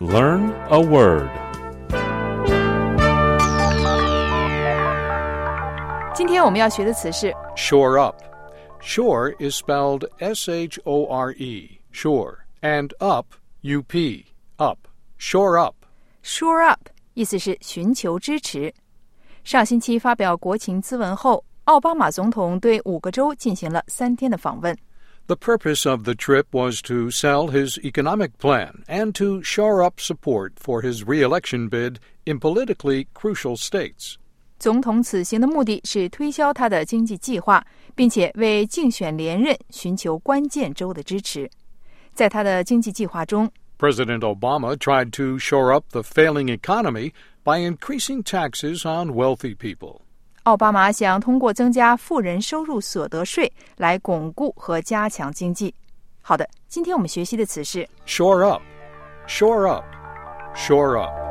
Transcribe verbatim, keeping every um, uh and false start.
Learn a word. 今天我们要学的词是 Shore up. Shore is spelled S H O R E, shore, and up, U P, up. Shore up. shore up 意思是寻求支持。上星期发表国情咨文后，奥巴马总统对五个州进行了三天的访问。 The purpose of the trip was to sell his economic plan and to shore up support for his re-election bid in politically crucial states. 总统此行的目的是推销他的经济计划，并且为竞选连任寻求关键州的支持。在他的经济计划中， President Obama tried to shore up the failing economy by increasing taxes on wealthy people. 奥巴马想通过增加富人收入所得税来巩固和加强经济。好的，今天我们学习的词是 Shore up. Shore up. Shore up.